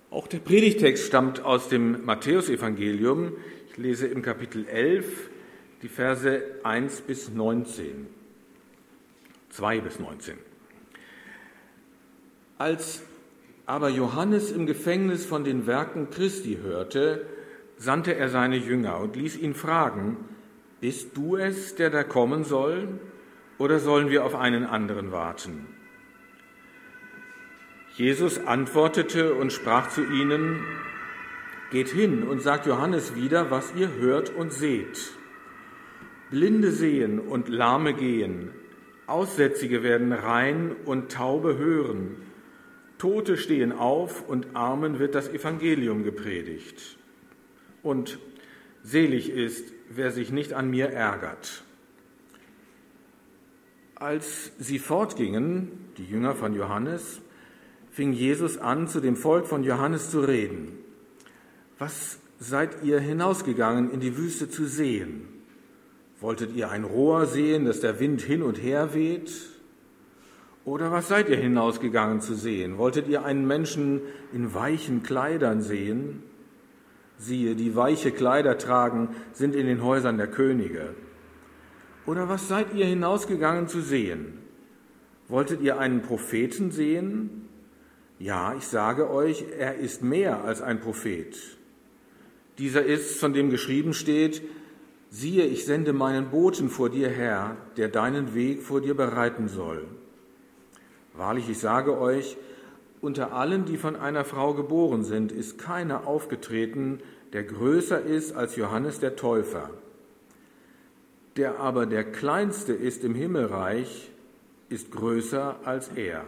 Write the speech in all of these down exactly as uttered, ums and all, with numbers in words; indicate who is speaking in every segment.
Speaker 1: Auch der Predigtext stammt aus dem Matthäusevangelium. Ich lese im Kapitel elf die Verse eins bis neunzehn, zwei bis neunzehn. Als aber Johannes im Gefängnis von den Werken Christi hörte, sandte er seine Jünger und ließ ihn fragen: Bist du es, der da kommen soll, oder sollen wir auf einen anderen warten? Jesus antwortete und sprach zu ihnen: Geht hin und sagt Johannes wieder, was ihr hört und seht. Blinde sehen und Lahme gehen, Aussätzige werden rein und Taube hören, Tote stehen auf und Armen wird das Evangelium gepredigt. Und selig ist, wer sich nicht an mir ärgert. Als sie fortgingen, die Jünger von Johannes, fing Jesus an, zu dem Volk von Johannes zu reden. Was seid ihr hinausgegangen in die Wüste zu sehen? Wolltet ihr ein Rohr sehen, das der Wind hin und her weht? Oder was seid ihr hinausgegangen zu sehen? Wolltet ihr einen Menschen in weichen Kleidern sehen? Siehe, die weiche Kleider tragen, sind in den Häusern der Könige. Oder was seid ihr hinausgegangen zu sehen? Wolltet ihr einen Propheten sehen? Ja, ich sage euch, er ist mehr als ein Prophet. Dieser ist, von dem geschrieben steht: Siehe, ich sende meinen Boten vor dir her, der deinen Weg vor dir bereiten soll. Wahrlich, ich sage euch, unter allen, die von einer Frau geboren sind, ist keiner aufgetreten, der größer ist als Johannes der Täufer. Der aber der Kleinste ist im Himmelreich, ist größer als er.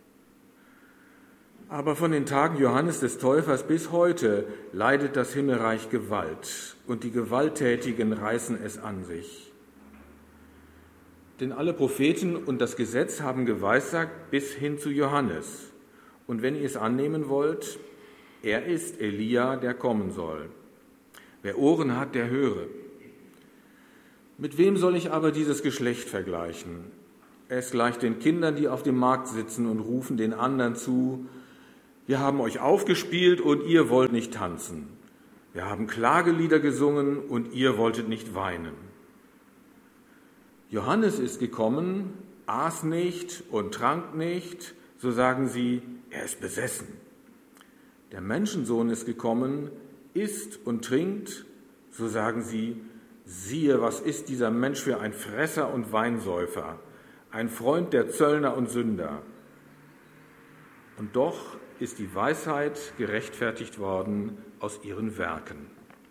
Speaker 1: Aber von den Tagen Johannes des Täufers bis heute leidet das Himmelreich Gewalt, und die Gewalttätigen reißen es an sich. Denn alle Propheten und das Gesetz haben geweissagt bis hin zu Johannes. Und wenn ihr es annehmen wollt, er ist Elia, der kommen soll. Wer Ohren hat, der höre. Mit wem soll ich aber dieses Geschlecht vergleichen? Es gleicht den Kindern, die auf dem Markt sitzen und rufen den anderen zu: Wir haben euch aufgespielt und ihr wollt nicht tanzen. Wir haben Klagelieder gesungen und ihr wolltet nicht weinen. Johannes ist gekommen, aß nicht und trank nicht, so sagen sie, er ist besessen. Der Menschensohn ist gekommen, isst und trinkt, so sagen sie, siehe, was ist dieser Mensch für ein Fresser und Weinsäufer, ein Freund der Zöllner und Sünder. Und doch ist die Weisheit gerechtfertigt worden aus ihren Werken.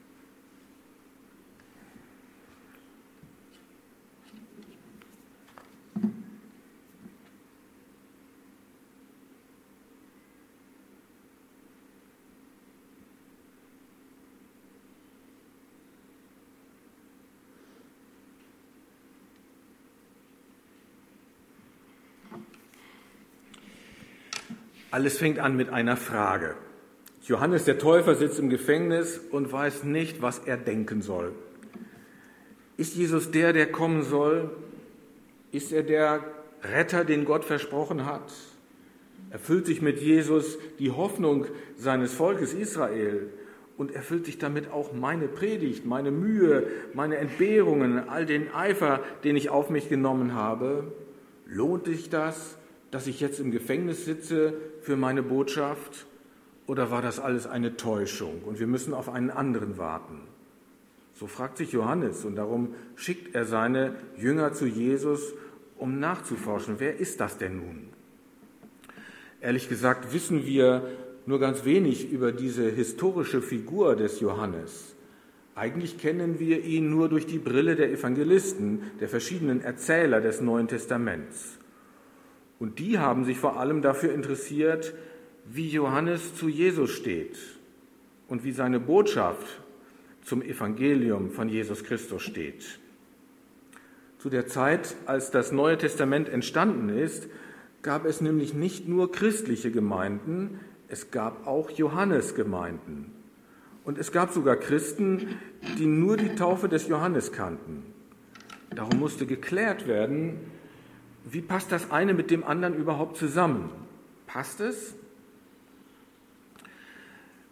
Speaker 1: Alles fängt an mit einer Frage. Johannes der Täufer sitzt im Gefängnis und weiß nicht, was er denken soll. Ist Jesus der, der kommen soll? Ist er der Retter, den Gott versprochen hat? Erfüllt sich mit Jesus die Hoffnung seines Volkes Israel und erfüllt sich damit auch meine Predigt, meine Mühe, meine Entbehrungen, all den Eifer, den ich auf mich genommen habe? Lohnt sich das, dass ich jetzt im Gefängnis sitze für meine Botschaft? Oder war das alles eine Täuschung und wir müssen auf einen anderen warten? So fragt sich Johannes und darum schickt er seine Jünger zu Jesus, um nachzuforschen, wer ist das denn nun? Ehrlich gesagt wissen wir nur ganz wenig über diese historische Figur des Johannes. Eigentlich kennen wir ihn nur durch die Brille der Evangelisten, der verschiedenen Erzähler des Neuen Testaments. Und die haben sich vor allem dafür interessiert, wie Johannes zu Jesus steht und wie seine Botschaft zum Evangelium von Jesus Christus steht. Zu der Zeit, als das Neue Testament entstanden ist, gab es nämlich nicht nur christliche Gemeinden, es gab auch Johannesgemeinden. Und es gab sogar Christen, die nur die Taufe des Johannes kannten. Darum musste geklärt werden, wie passt das eine mit dem anderen überhaupt zusammen? Passt es?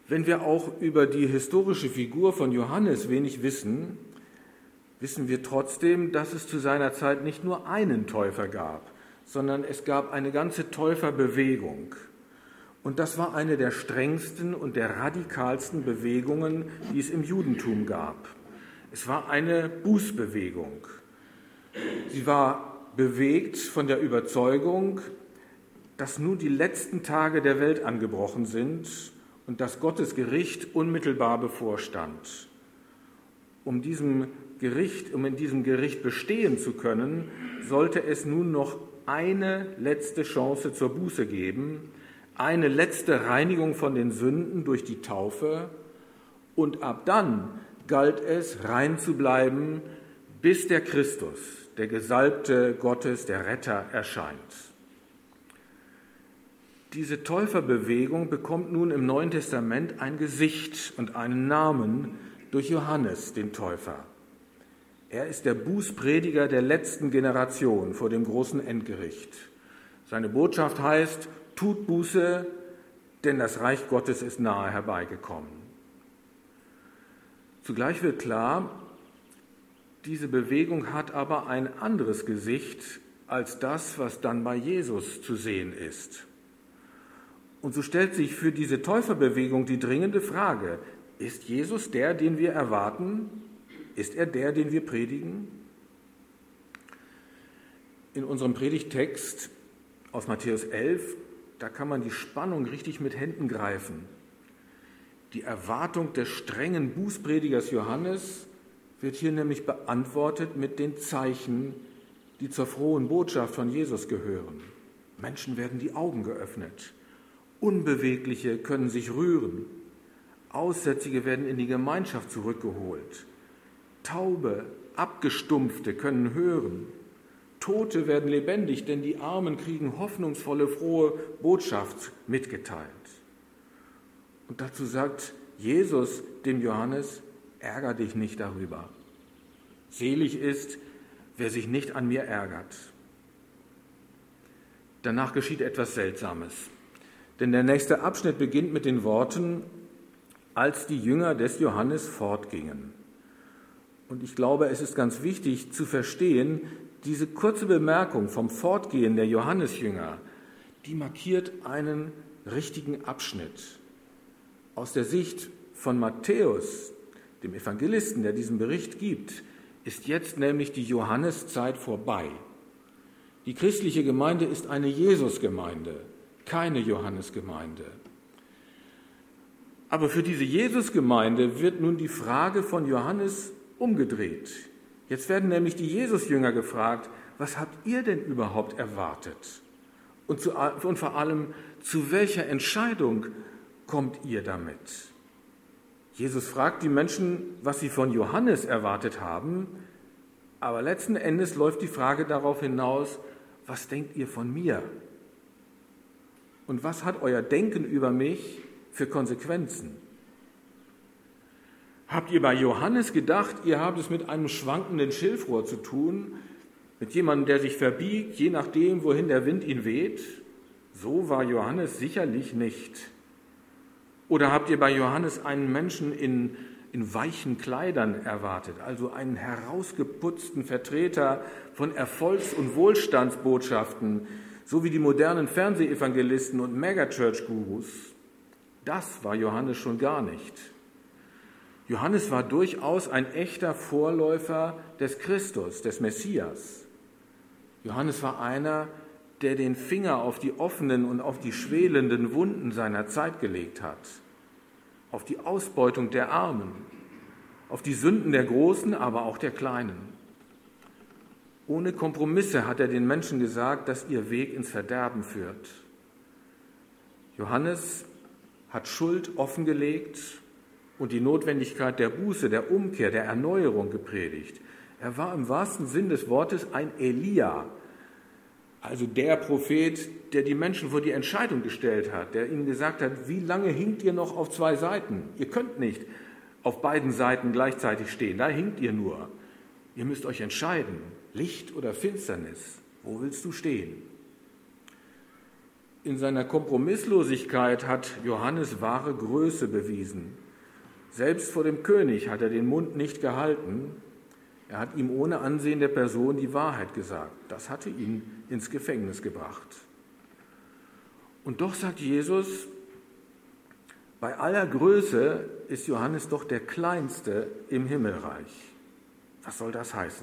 Speaker 1: Wenn wir auch über die historische Figur von Johannes wenig wissen, wissen wir trotzdem, dass es zu seiner Zeit nicht nur einen Täufer gab, sondern es gab eine ganze Täuferbewegung. Und das war eine der strengsten und der radikalsten Bewegungen, die es im Judentum gab. Es war eine Bußbewegung. Sie war bewegt von der Überzeugung, dass nun die letzten Tage der Welt angebrochen sind und dass Gottes Gericht unmittelbar bevorstand. Um diesem Gericht, um in diesem Gericht bestehen zu können, sollte es nun noch eine letzte Chance zur Buße geben, eine letzte Reinigung von den Sünden durch die Taufe, und ab dann galt es, rein zu bleiben, bis der Christus, der Gesalbte Gottes, der Retter, erscheint. Diese Täuferbewegung bekommt nun im Neuen Testament ein Gesicht und einen Namen durch Johannes, den Täufer. Er ist der Bußprediger der letzten Generation vor dem großen Endgericht. Seine Botschaft heißt: Tut Buße, denn das Reich Gottes ist nahe herbeigekommen. Zugleich wird klar, diese Bewegung hat aber ein anderes Gesicht als das, was dann bei Jesus zu sehen ist. Und so stellt sich für diese Täuferbewegung die dringende Frage: Ist Jesus der, den wir erwarten? Ist er der, den wir predigen? In unserem Predigttext aus Matthäus elf, da kann man die Spannung richtig mit Händen greifen. Die Erwartung des strengen Bußpredigers Johannes wird hier nämlich beantwortet mit den Zeichen, die zur frohen Botschaft von Jesus gehören. Menschen werden die Augen geöffnet. Unbewegliche können sich rühren. Aussätzige werden in die Gemeinschaft zurückgeholt. Taube, Abgestumpfte können hören. Tote werden lebendig, denn die Armen kriegen hoffnungsvolle, frohe Botschaft mitgeteilt. Und dazu sagt Jesus dem Johannes: Ärger dich nicht darüber. Selig ist, wer sich nicht an mir ärgert. Danach geschieht etwas Seltsames. Denn der nächste Abschnitt beginnt mit den Worten: Als die Jünger des Johannes fortgingen. Und ich glaube, es ist ganz wichtig zu verstehen, diese kurze Bemerkung vom Fortgehen der Johannesjünger, die markiert einen richtigen Abschnitt. Aus der Sicht von Matthäus, dem Evangelisten, der diesen Bericht gibt, ist jetzt nämlich die Johanneszeit vorbei. Die christliche Gemeinde ist eine Jesusgemeinde, keine Johannesgemeinde. Aber für diese Jesusgemeinde wird nun die Frage von Johannes umgedreht. Jetzt werden nämlich die Jesusjünger gefragt: Was habt ihr denn überhaupt erwartet? Und, zu, und vor allem, zu welcher Entscheidung kommt ihr damit? Jesus fragt die Menschen, was sie von Johannes erwartet haben, aber letzten Endes läuft die Frage darauf hinaus: Was denkt ihr von mir? Und was hat euer Denken über mich für Konsequenzen? Habt ihr bei Johannes gedacht, ihr habt es mit einem schwankenden Schilfrohr zu tun, mit jemandem, der sich verbiegt, je nachdem, wohin der Wind ihn weht? So war Johannes sicherlich nicht. Oder habt ihr bei Johannes einen Menschen in, in weichen Kleidern erwartet, also einen herausgeputzten Vertreter von Erfolgs- und Wohlstandsbotschaften, so wie die modernen Fernsehevangelisten und Megachurch-Gurus? Das war Johannes schon gar nicht. Johannes war durchaus ein echter Vorläufer des Christus, des Messias. Johannes war einer, der den Finger auf die offenen und auf die schwelenden Wunden seiner Zeit gelegt hat, auf die Ausbeutung der Armen, auf die Sünden der Großen, aber auch der Kleinen. Ohne Kompromisse hat er den Menschen gesagt, dass ihr Weg ins Verderben führt. Johannes hat Schuld offengelegt und die Notwendigkeit der Buße, der Umkehr, der Erneuerung gepredigt. Er war im wahrsten Sinn des Wortes ein Elia, also der Prophet, der die Menschen vor die Entscheidung gestellt hat, der ihnen gesagt hat: Wie lange hinkt ihr noch auf zwei Seiten? Ihr könnt nicht auf beiden Seiten gleichzeitig stehen, da hinkt ihr nur. Ihr müsst euch entscheiden, Licht oder Finsternis, wo willst du stehen? In seiner Kompromisslosigkeit hat Johannes wahre Größe bewiesen. Selbst vor dem König hat er den Mund nicht gehalten. Er hat ihm ohne Ansehen der Person die Wahrheit gesagt. Das hatte ihn ins Gefängnis gebracht. Und doch sagt Jesus, bei aller Größe ist Johannes doch der Kleinste im Himmelreich. Was soll das heißen?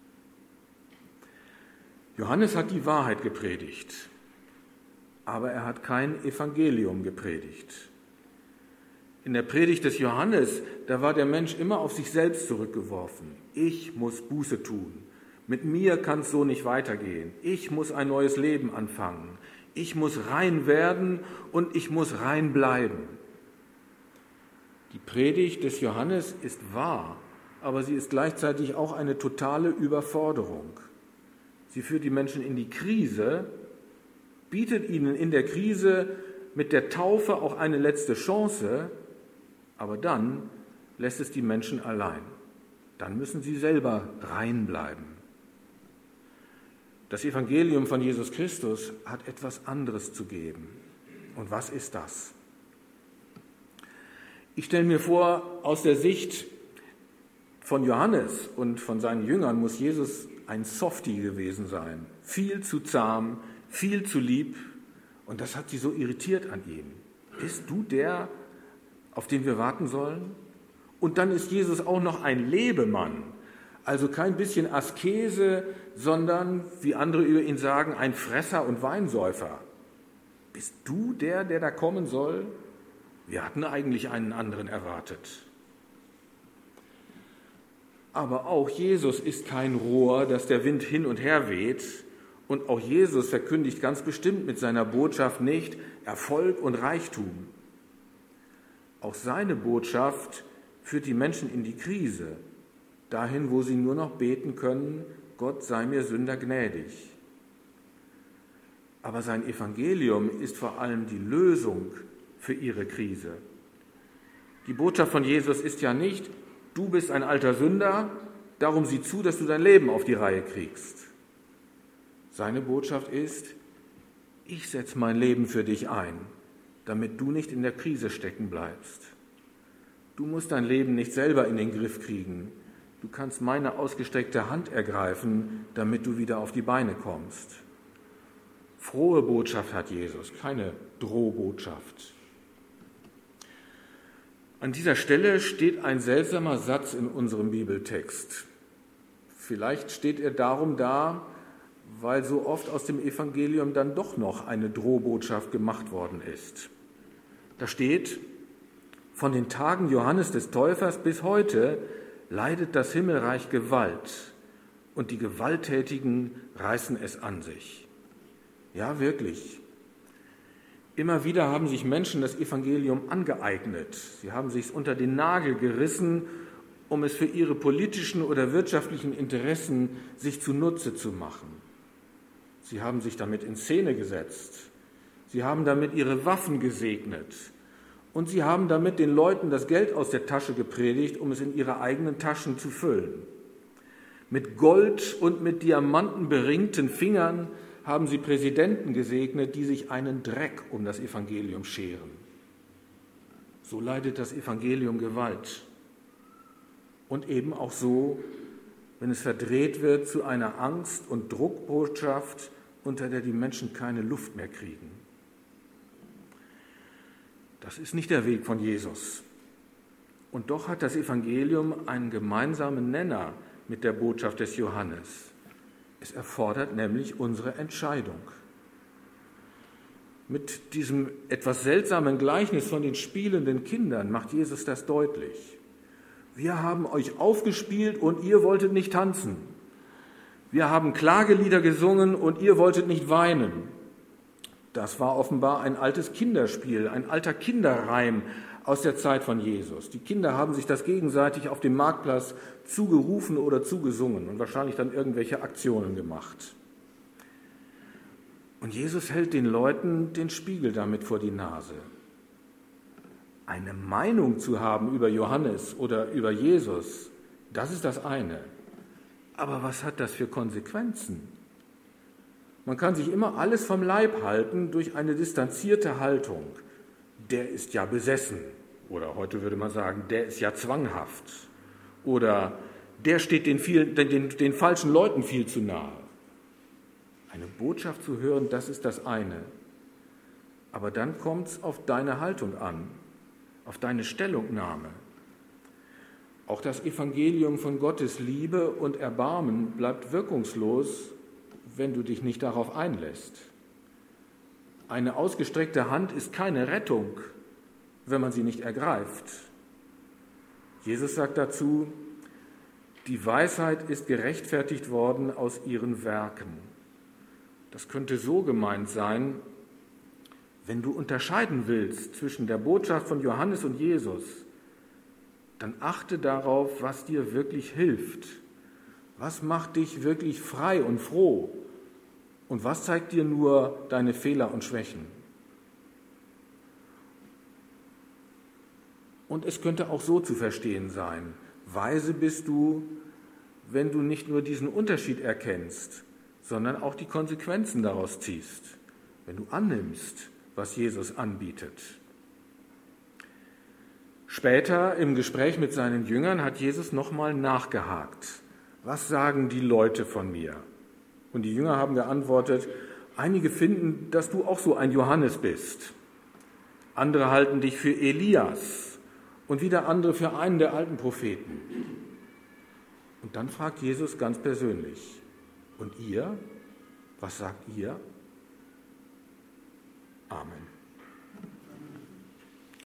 Speaker 1: Johannes hat die Wahrheit gepredigt, aber er hat kein Evangelium gepredigt. In der Predigt des Johannes, da war der Mensch immer auf sich selbst zurückgeworfen. Ich muss Buße tun. Mit mir kann es so nicht weitergehen. Ich muss ein neues Leben anfangen. Ich muss rein werden und ich muss rein bleiben. Die Predigt des Johannes ist wahr, aber sie ist gleichzeitig auch eine totale Überforderung. Sie führt die Menschen in die Krise, bietet ihnen in der Krise mit der Taufe auch eine letzte Chance, aber dann lässt es die Menschen allein. Dann müssen sie selber rein bleiben. Das Evangelium von Jesus Christus hat etwas anderes zu geben. Und was ist das? Ich stelle mir vor, aus der Sicht von Johannes und von seinen Jüngern muss Jesus ein Softie gewesen sein. Viel zu zahm, viel zu lieb. Und das hat sie so irritiert an ihm. Bist du der, auf den wir warten sollen? Und dann ist Jesus auch noch ein Lebemann. Also kein bisschen Askese, sondern, wie andere über ihn sagen, ein Fresser und Weinsäufer. Bist du der, der da kommen soll? Wir hatten eigentlich einen anderen erwartet. Aber auch Jesus ist kein Rohr, das der Wind hin und her weht. Und auch Jesus verkündigt ganz bestimmt mit seiner Botschaft nicht Erfolg und Reichtum. Auch seine Botschaft führt die Menschen in die Krise, dahin, wo sie nur noch beten können, Gott sei mir Sünder gnädig. Aber sein Evangelium ist vor allem die Lösung für ihre Krise. Die Botschaft von Jesus ist ja nicht, du bist ein alter Sünder, darum sieh zu, dass du dein Leben auf die Reihe kriegst. Seine Botschaft ist, ich setze mein Leben für dich ein, damit du nicht in der Krise stecken bleibst. Du musst dein Leben nicht selber in den Griff kriegen. Du kannst meine ausgestreckte Hand ergreifen, damit du wieder auf die Beine kommst. Frohe Botschaft hat Jesus, keine Drohbotschaft. An dieser Stelle steht ein seltsamer Satz in unserem Bibeltext. Vielleicht steht er darum da, weil so oft aus dem Evangelium dann doch noch eine Drohbotschaft gemacht worden ist. Da steht, von den Tagen Johannes des Täufers bis heute leidet das Himmelreich Gewalt und die Gewalttätigen reißen es an sich. Ja, wirklich. Immer wieder haben sich Menschen das Evangelium angeeignet. Sie haben sich es unter den Nagel gerissen, um es für ihre politischen oder wirtschaftlichen Interessen sich zunutze zu machen. Sie haben sich damit in Szene gesetzt. Sie haben damit ihre Waffen gesegnet. Und sie haben damit den Leuten das Geld aus der Tasche gepredigt, um es in ihre eigenen Taschen zu füllen. Mit Gold und mit Diamanten beringten Fingern haben sie Präsidenten gesegnet, die sich einen Dreck um das Evangelium scheren. So leidet das Evangelium Gewalt. Und eben auch so, wenn es verdreht wird zu einer Angst- und Druckbotschaft, unter der die Menschen keine Luft mehr kriegen. Das ist nicht der Weg von Jesus. Und doch hat das Evangelium einen gemeinsamen Nenner mit der Botschaft des Johannes. Es erfordert nämlich unsere Entscheidung. Mit diesem etwas seltsamen Gleichnis von den spielenden Kindern macht Jesus das deutlich. Wir haben euch aufgespielt und ihr wolltet nicht tanzen. Wir haben Klagelieder gesungen und ihr wolltet nicht weinen. Das war offenbar ein altes Kinderspiel, ein alter Kinderreim aus der Zeit von Jesus. Die Kinder haben sich das gegenseitig auf dem Marktplatz zugerufen oder zugesungen und wahrscheinlich dann irgendwelche Aktionen gemacht. Und Jesus hält den Leuten den Spiegel damit vor die Nase. Eine Meinung zu haben über Johannes oder über Jesus, das ist das eine. Aber was hat das für Konsequenzen? Man kann sich immer alles vom Leib halten durch eine distanzierte Haltung. Der ist ja besessen. Oder heute würde man sagen, der ist ja zwanghaft. Oder der steht den, viel, den, den falschen Leuten viel zu nahe. Eine Botschaft zu hören, das ist das eine. Aber dann kommt es auf deine Haltung an, auf deine Stellungnahme. Auch das Evangelium von Gottes Liebe und Erbarmen bleibt wirkungslos, wenn du dich nicht darauf einlässt. Eine ausgestreckte Hand ist keine Rettung, wenn man sie nicht ergreift. Jesus sagt dazu, die Weisheit ist gerechtfertigt worden aus ihren Werken. Das könnte so gemeint sein, wenn du unterscheiden willst zwischen der Botschaft von Johannes und Jesus, dann achte darauf, was dir wirklich hilft. Was macht dich wirklich frei und froh? Und was zeigt dir nur deine Fehler und Schwächen? Und es könnte auch so zu verstehen sein. Weise bist du, wenn du nicht nur diesen Unterschied erkennst, sondern auch die Konsequenzen daraus ziehst, wenn du annimmst, was Jesus anbietet. Später im Gespräch mit seinen Jüngern hat Jesus nochmal nachgehakt. Was sagen die Leute von mir? Und die Jünger haben geantwortet, einige finden, dass du auch so ein Johannes bist. Andere halten dich für Elias und wieder andere für einen der alten Propheten. Und dann fragt Jesus ganz persönlich, und ihr? Was sagt ihr? Amen.